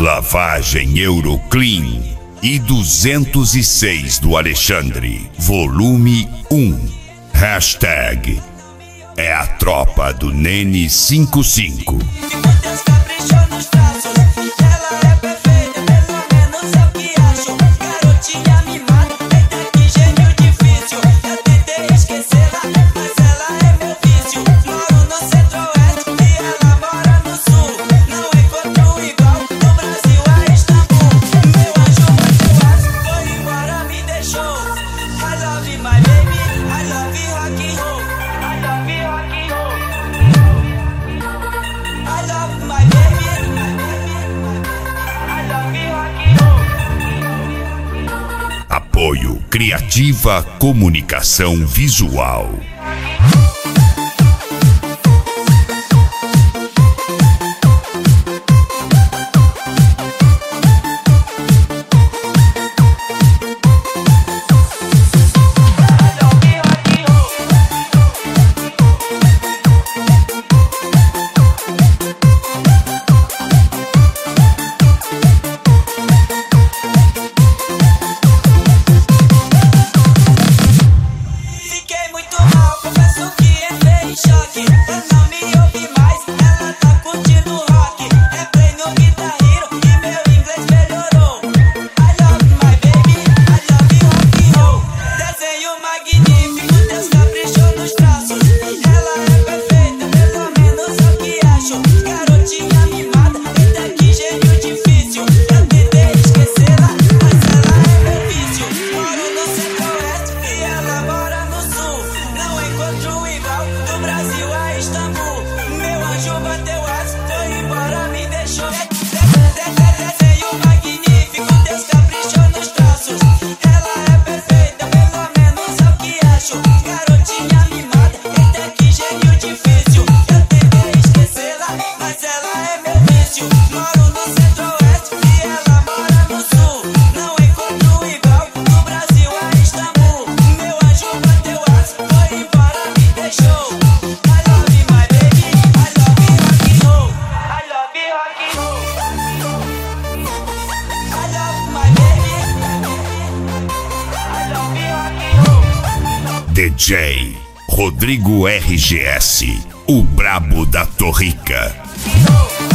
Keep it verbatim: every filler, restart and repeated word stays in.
Lavagem Euroclean e duzentos e seis do Alexandre, volume um. Hashtag é a tropa do Nene cinquenta e cinco. Apoio Criativa Comunicação Visual. D J Rodrigo R G S, o brabo da Torrica.